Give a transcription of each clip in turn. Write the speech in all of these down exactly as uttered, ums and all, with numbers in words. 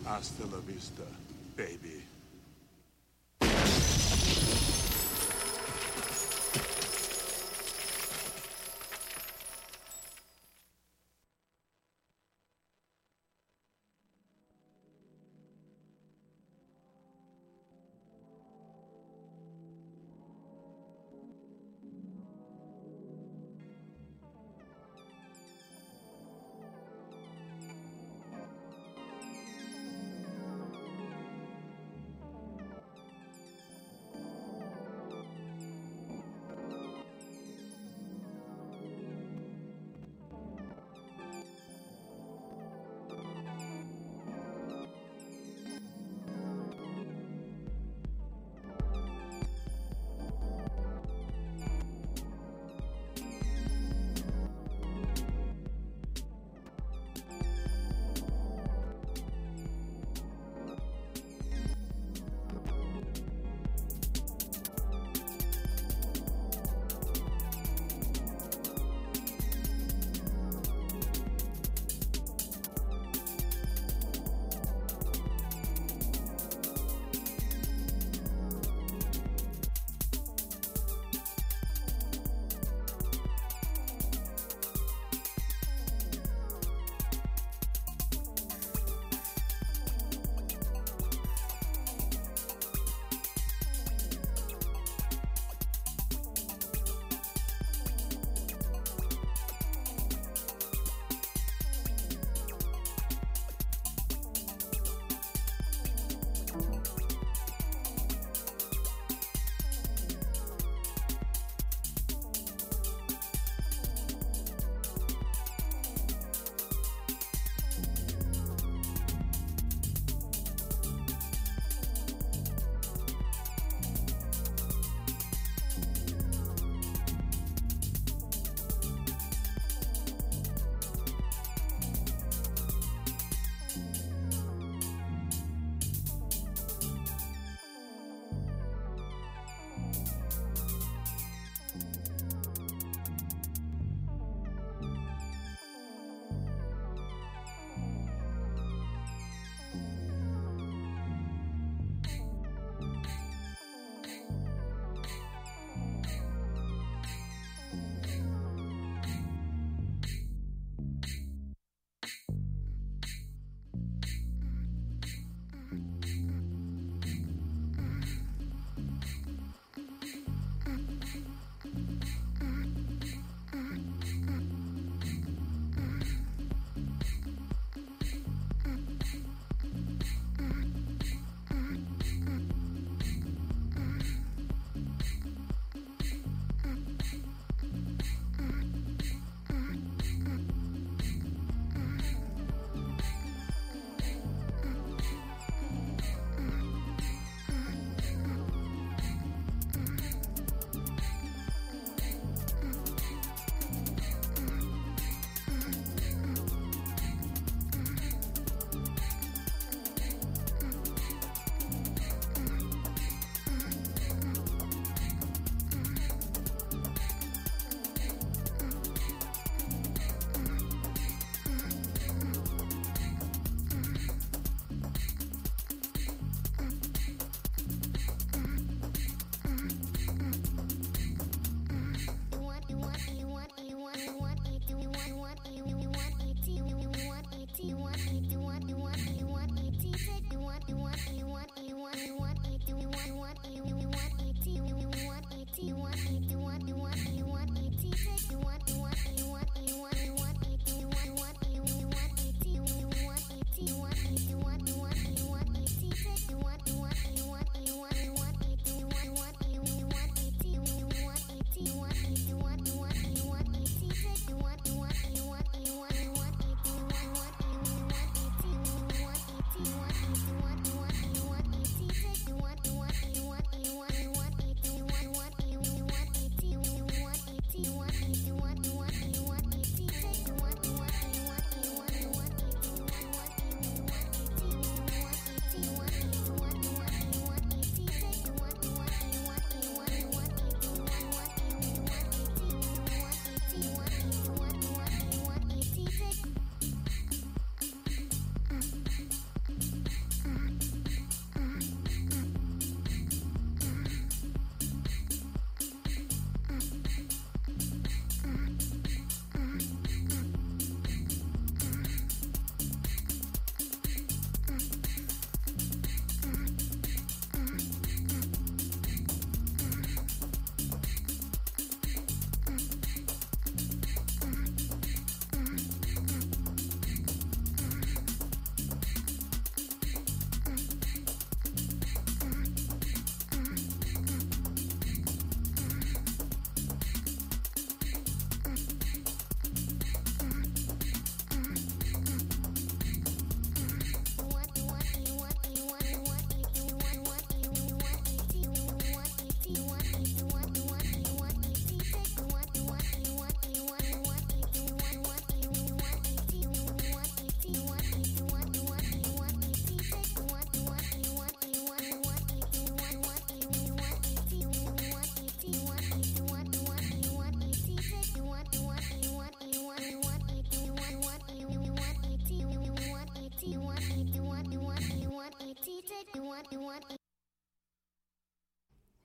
Hasta la vista, baby.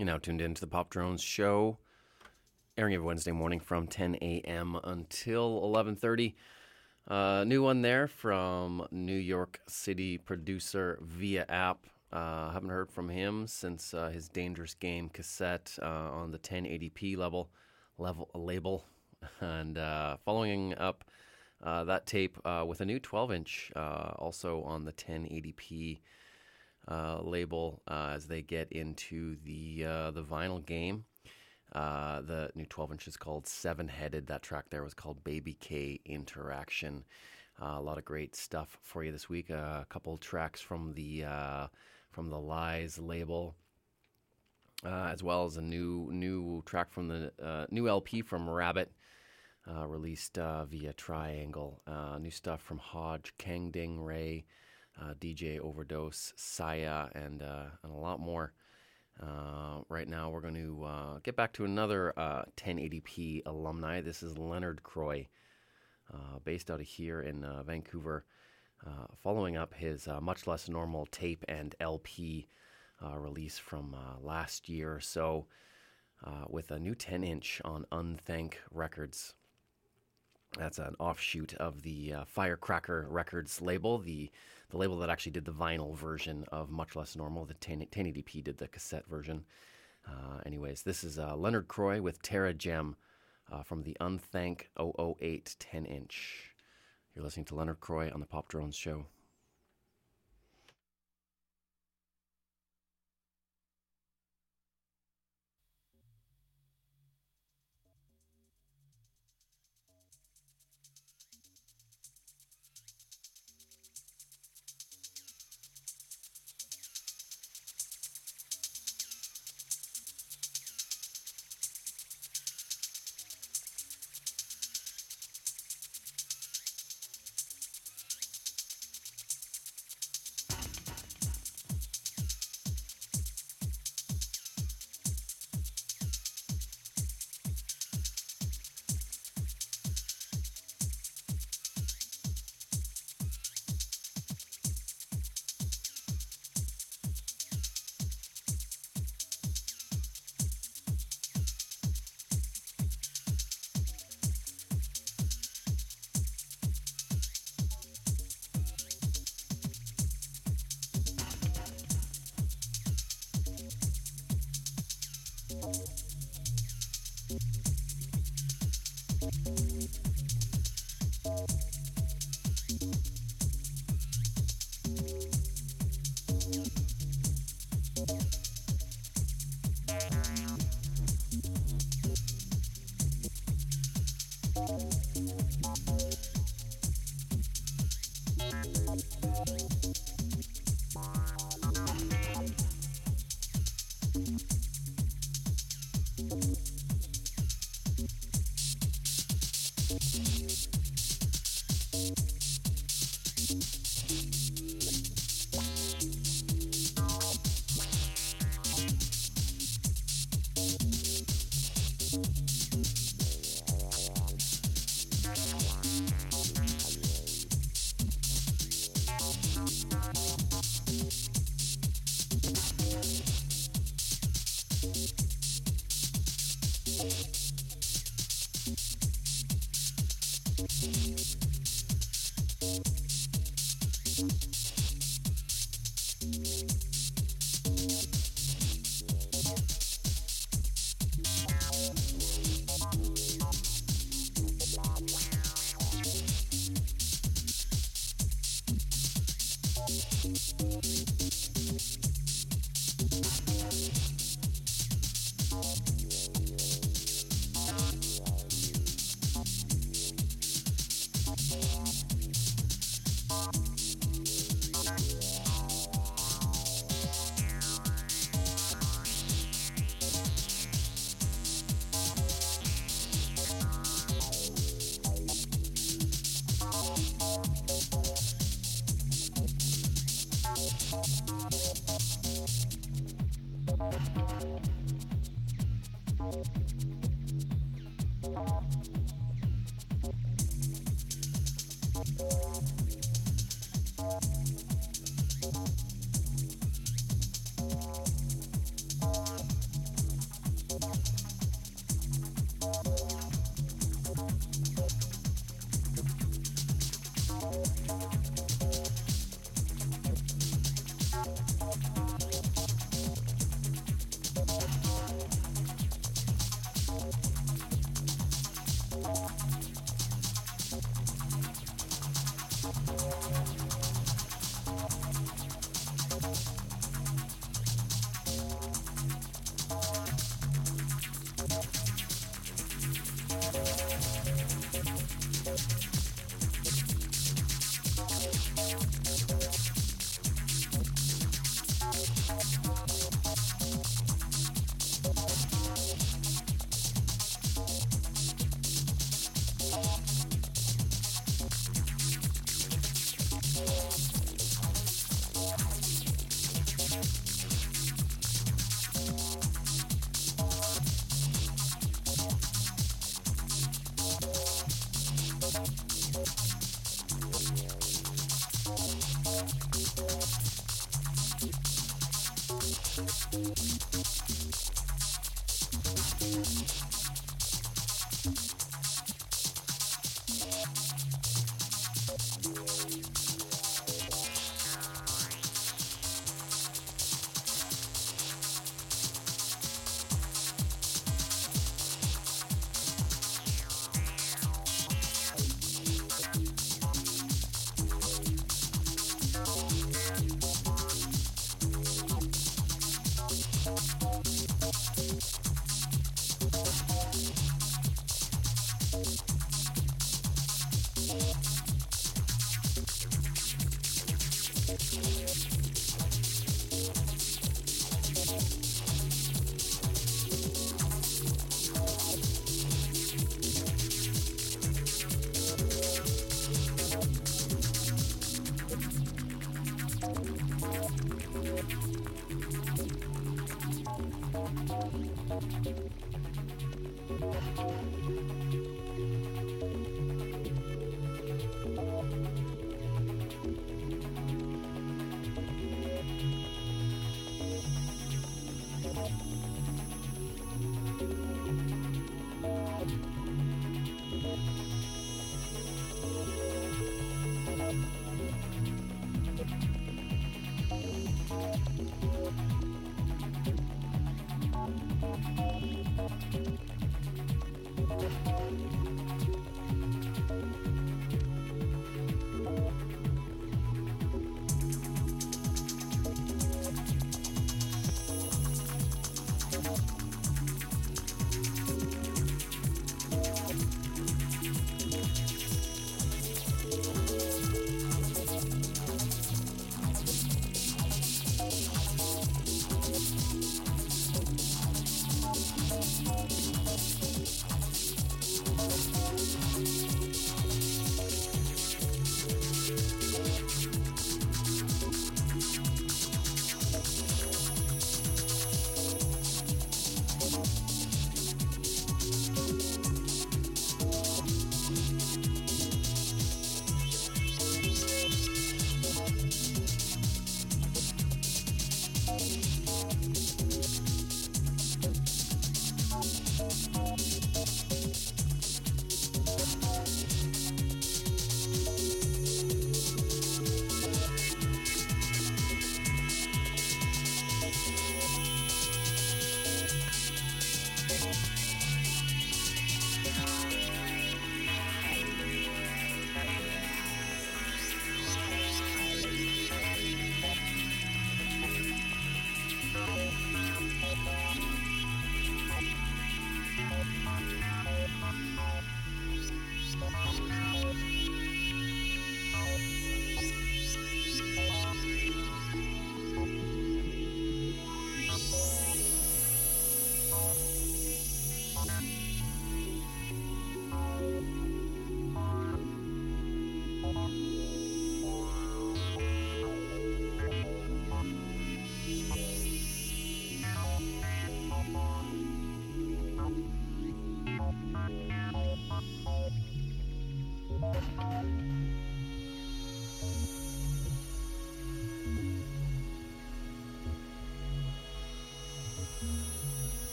You're now tuned in to the Pop Drones Show, airing every Wednesday morning from ten a.m. until eleven thirty. Uh, new one there from New York City producer Via App. Uh, haven't heard from him since uh, his Dangerous Game cassette uh, on the ten eighty p level, level label. And uh, following up uh, that tape uh, with a new twelve inch, uh, also on the ten eighty p Uh, label uh, as they get into the uh, the vinyl game. Uh, the new twelve inch is called Seven Headed. That track there was called Baby K Interaction. Uh, a lot of great stuff for you this week. Uh, a couple tracks from the uh, from the Lies label, uh, as well as a new new track from the uh, new L P from Rabbit, uh, released uh, via Triangle. Uh, new stuff from Hodge, Kang Ding Ray, Uh, D J Overdose, Saya, and, uh, and a lot more. Uh, right now, we're going to uh, get back to another uh, ten eighty p alumni. This is Leonard Croy, uh, based out of here in uh, Vancouver, uh, following up his uh, Much Less Normal tape and L P uh, release from uh, last year or so, uh, with a new ten inch on Unthank Records. That's an offshoot of the uh, Firecracker Records label, the the label that actually did the vinyl version of Much Less Normal. The ten eighty p did the cassette version. Uh, anyways, this is uh, Leonard Croy with Terra Gem uh, from the Unthank oh oh eight ten inch. You're listening to Leonard Croy on the Pop Drones Show.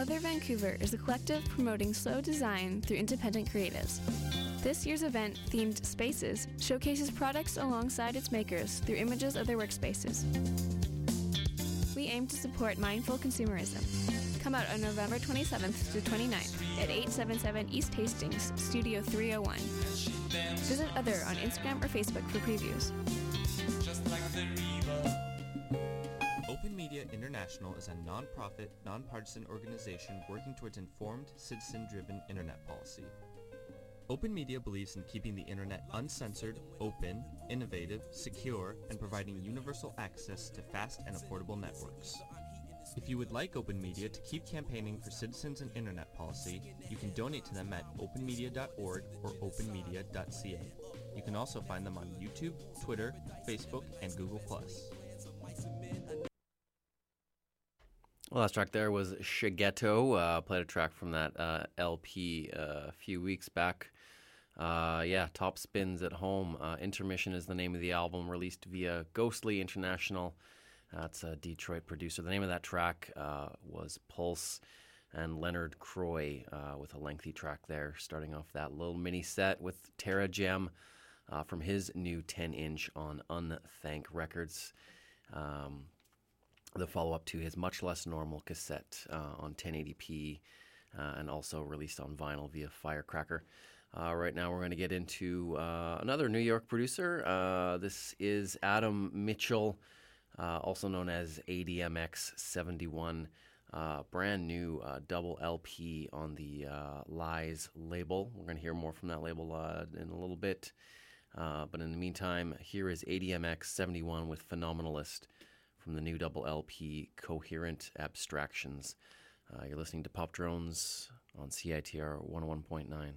Together Vancouver is a collective promoting slow design through independent creatives. This year's event, themed Spaces, showcases products alongside its makers through images of their workspaces. We aim to support mindful consumerism. Come out on November twenty-seventh to twenty-ninth at eight seventy-seven East Hastings, Studio three oh one. Visit Other on Instagram or Facebook for previews. Open Media International is a non-profit, non-partisan organization working towards informed, citizen-driven internet policy. Open Media believes in keeping the internet uncensored, open, innovative, secure, and providing universal access to fast and affordable networks. If you would like Open Media to keep campaigning for citizens and internet policy, you can donate to them at open media dot org or open media dot c a. You can also find them on YouTube, Twitter, Facebook, and Google plus. Well, last track there was Shigeto. Uh, played a track from that uh, L P uh, a few weeks back. Uh, yeah, Top Spins at Home. Uh, Intermission is the name of the album, released via Ghostly International. That's a Detroit producer. The name of that track uh, was Pulse, and Leonard Croy uh, with a lengthy track there, starting off that little mini set with Terra Gem uh, from his new ten-inch on Unthank Records. Um, the follow-up to his Much Less Normal cassette uh, on ten eighty p uh, and also released on vinyl via Firecracker. Uh, right now we're going to get into uh, another New York producer. Uh, this is Adam Mitchell, uh, also known as A D M X seventy-one. Uh, brand new uh, double L P on the uh, Lies label. We're going to hear more from that label uh, in a little bit. Uh, but in the meantime, here is A D M X seventy-one with Phenomenalist from the new double L P Coherent Abstractions. Uh, you're listening to Pop Drones on C I T R one oh one point nine.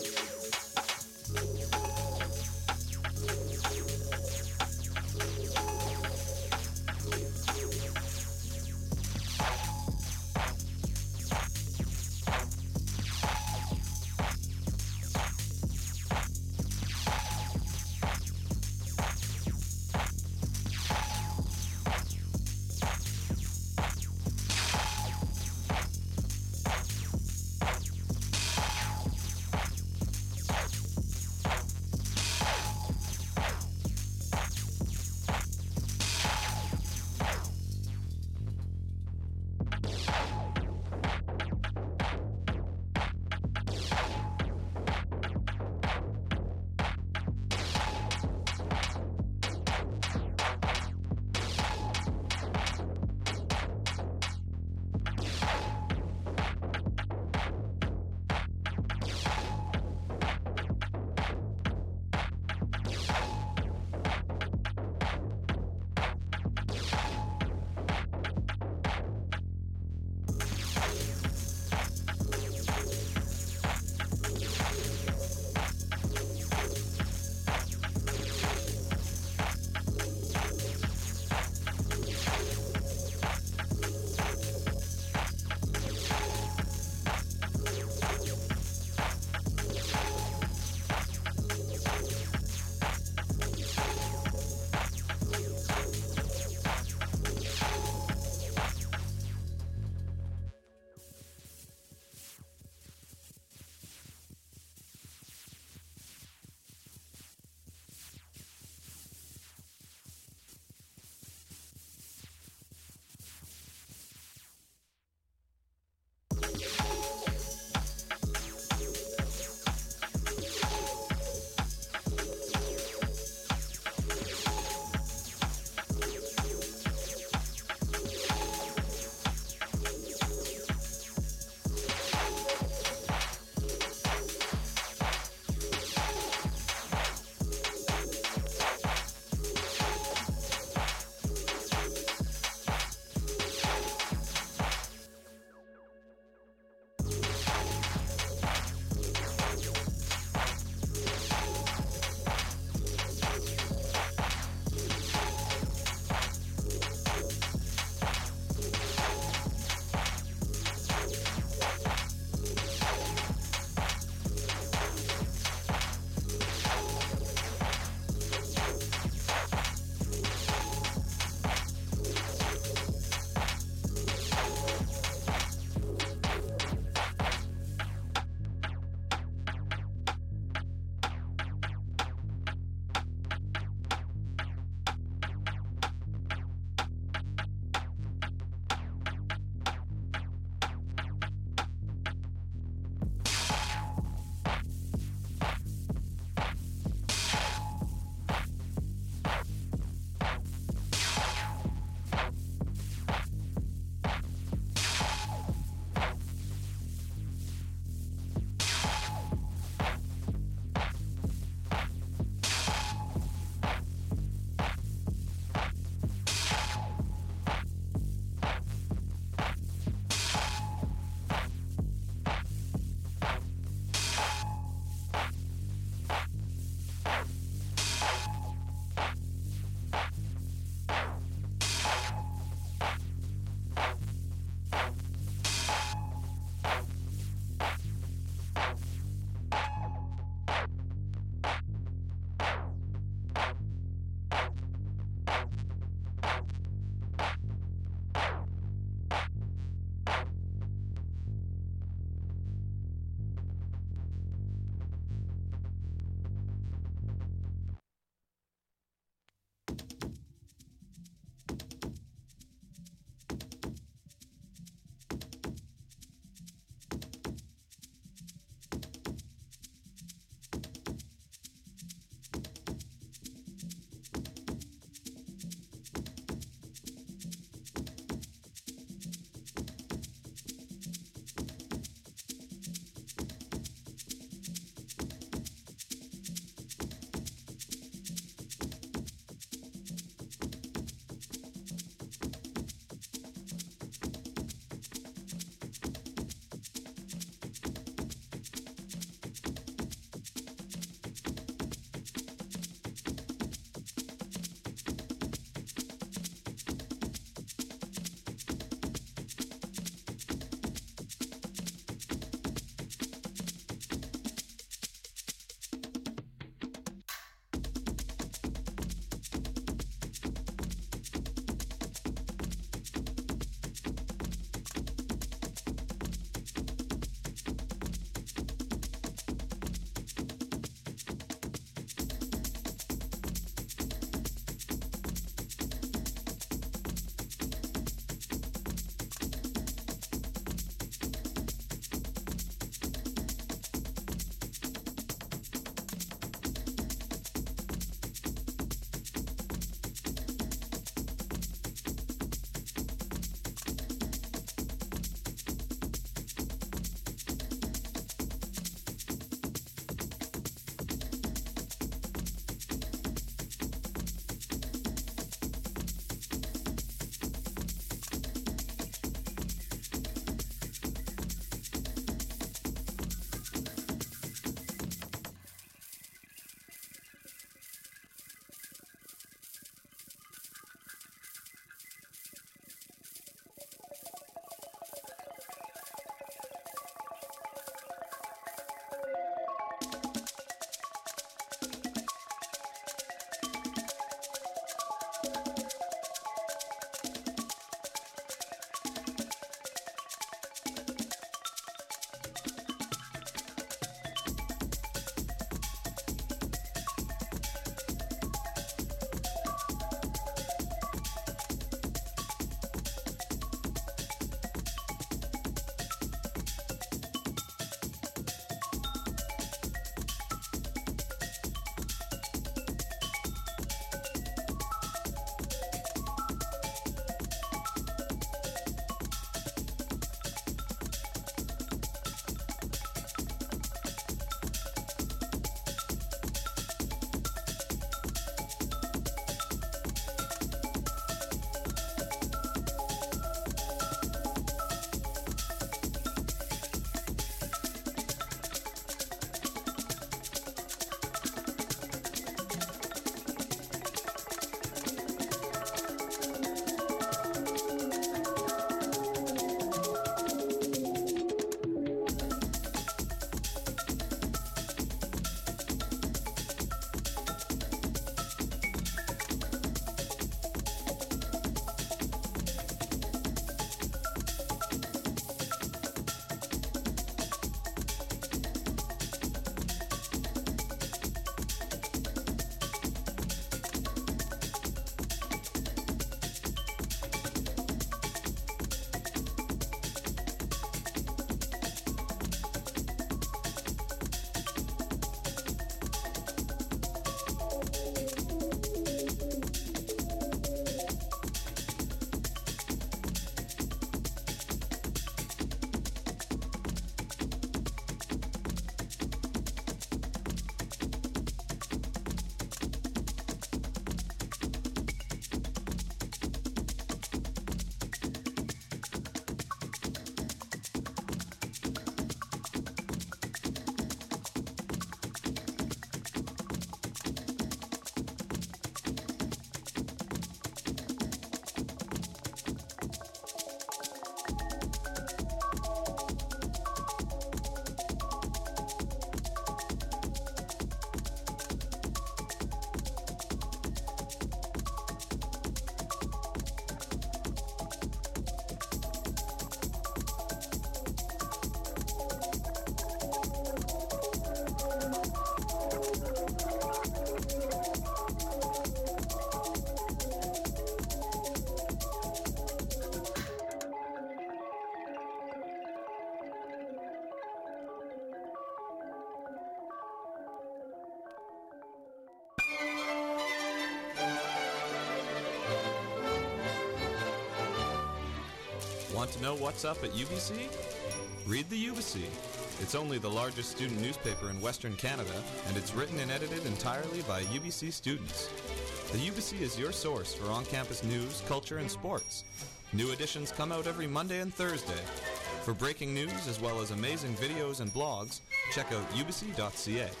Want to know what's up at U B C? Read the U B C. It's only the largest student newspaper in Western Canada, and it's written and edited entirely by U B C students. The U B C is your source for on-campus news, culture, and sports. New editions come out every Monday and Thursday. For breaking news as well as amazing videos and blogs, check out u b c dot c a.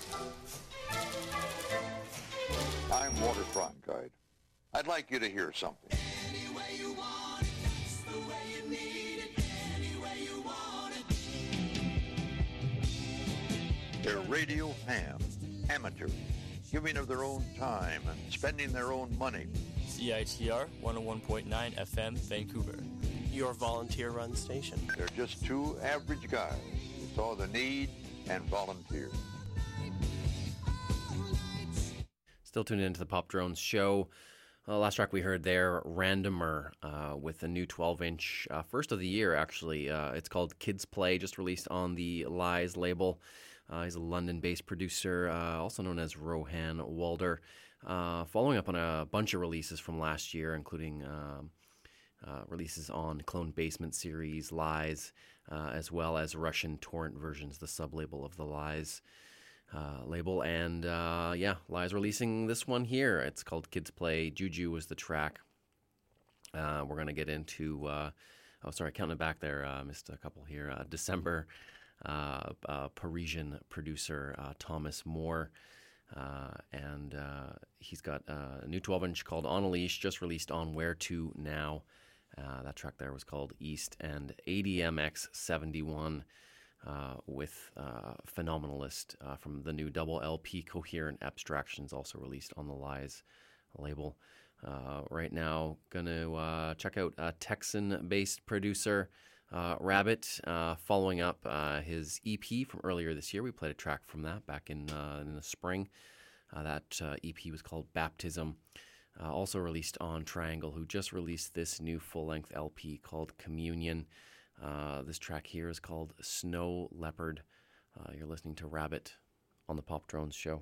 I'm Walter Cronkite. I'd like you to hear something. Any way you want it, that's the way you need it. Any way you want it. They're radio fans, amateurs, giving of their own time and spending their own money. C I T R one oh one point nine F M, Vancouver. Your volunteer-run station. They're just two average guys who saw the need and volunteered. Still tuned into the Pop Drones show. Uh, last track we heard there, Randomer, uh, with a new twelve-inch, uh, first of the year, actually. Uh, it's called Kids Play, just released on the Lies label. Uh, he's a London-based producer, uh, also known as Rohan Walder. Uh, following up on a bunch of releases from last year, including um, uh, releases on Clone Basement series, Lies, uh, as well as Russian torrent versions, the sub-label of the Lies uh, label. And uh, yeah, Lies releasing this one here. It's called Kids Play. Juju was the track. Uh, we're going to get into, uh, oh, sorry, counting back there, uh, missed a couple here. Uh, December, uh, uh, Parisian producer uh, Thomas Moore. Uh, and uh, he's got uh, a new twelve-inch called On a Leash, just released on Where To Now. Uh, that track there was called East, and A D M X seventy-one uh, with uh, Phenomenalist uh, from the new double L P Coherent Abstractions, also released on the Lies label. Uh, right now, going to uh, check out a Texan-based producer, uh, Rabbit, uh, following up uh, his E P from earlier this year. We played a track from that back in, uh, in the spring. Uh, that uh, E P was called Baptism. Uh, also released on Triangle, who just released this new full-length L P called Communion. Uh, this track here is called Snow Leopard. Uh, you're listening to Rabbit on the Pop Drones show.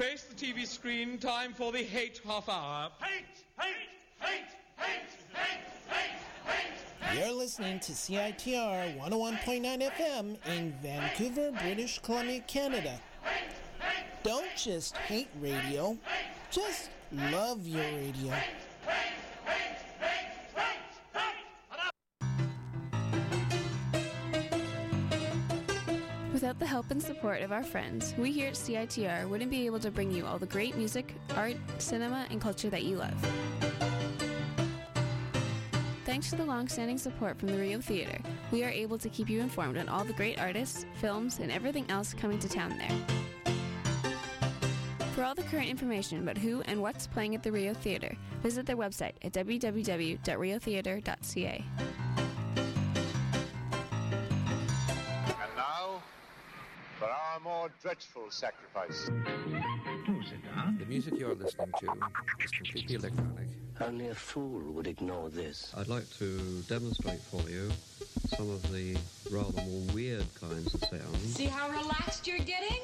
Face the T V screen, time for the hate half hour. Hate! Hate! Hate! Hate! Hate! Hate! Hate! You're listening to C I T R one oh one point nine F M in Vancouver, British Columbia, Canada. Don't just hate radio, just love your radio. Without the help and support of our friends, we here at C I T R wouldn't be able to bring you all the great music, art, cinema, and culture that you love. Thanks to the long-standing support from the Rio Theatre, we are able to keep you informed on all the great artists, films, and everything else coming to town there. For all the current information about who and what's playing at the Rio Theatre, visit their website at w w w dot rio theatre dot c a. And now, for our more dreadful sacrifice. The music you're listening to is completely electronic. Only a fool would ignore this. I'd like to demonstrate for you some of the rather more weird kinds of sounds. See how relaxed you're getting?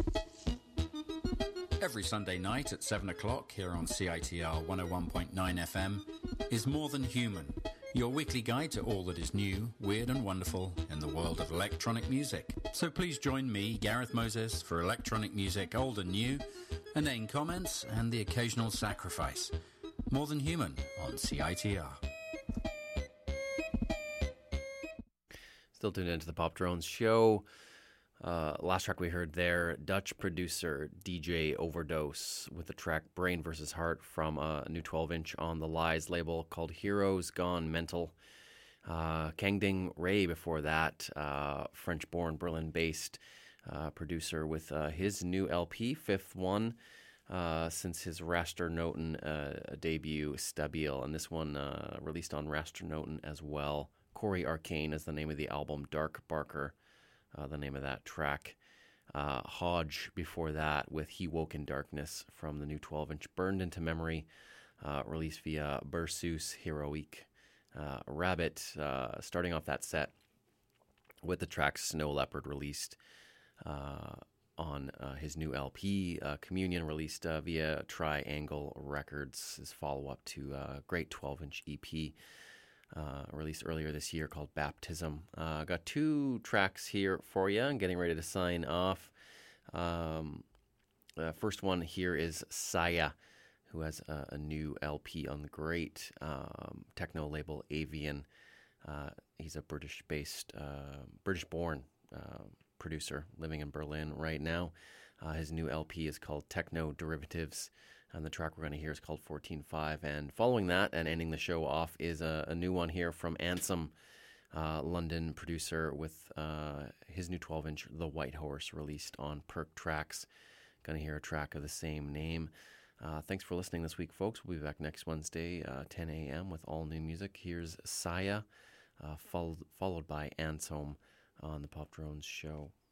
Every Sunday night at seven o'clock here on C I T R one oh one point nine F M is More Than Human, your weekly guide to all that is new, weird and wonderful in the world of electronic music. So please join me, Gareth Moses, for electronic music old and new, inane comments and the occasional sacrifice. More Than Human on C I T R. Still tuned into the Pop Drones show. Uh, last track we heard there, Dutch producer D J Overdose with the track Brain versus Heart from a new twelve inch on the Lies label called Heroes Gone Mental. Uh, Kangding Ray before that, uh, French-born, Berlin-based uh, producer with uh, his new L P, fifth one, uh, since his Rasternoten uh, debut, Stabil, and this one uh, released on Rasternoten as well. Corey Arcane is the name of the album, Dark Barker. Uh, the name of that track. Uh, Hodge before that with He Woke in Darkness from the new twelve inch Burned Into Memory, uh, released via Bersus Heroique. Uh, Rabbit uh, starting off that set with the track Snow Leopard, released uh, on uh, his new L P. Uh, Communion, released uh, via Triangle Records, his follow-up to a great twelve inch E P. Uh, released earlier this year called Baptism. Uh, got two tracks here for you. I'm getting ready to sign off. Um, uh, first one here is Saya, who has a, a new L P on the great um, techno label Avian. Uh, he's a British-based, uh, British-born uh, producer living in Berlin right now. Uh, his new L P is called Techno Derivatives, and the track we're going to hear is called fourteen five. And following that, and ending the show off, is a, a new one here from Ansem, uh, London producer, with uh, his new twelve inch, The White Horse, released on Perk Tracks. Going to hear a track of the same name. Uh, thanks for listening this week, folks. We'll be back next Wednesday, uh, ten a.m. with all new music. Here's Saya, uh, followed, followed by Ansem on the Pop Drones show.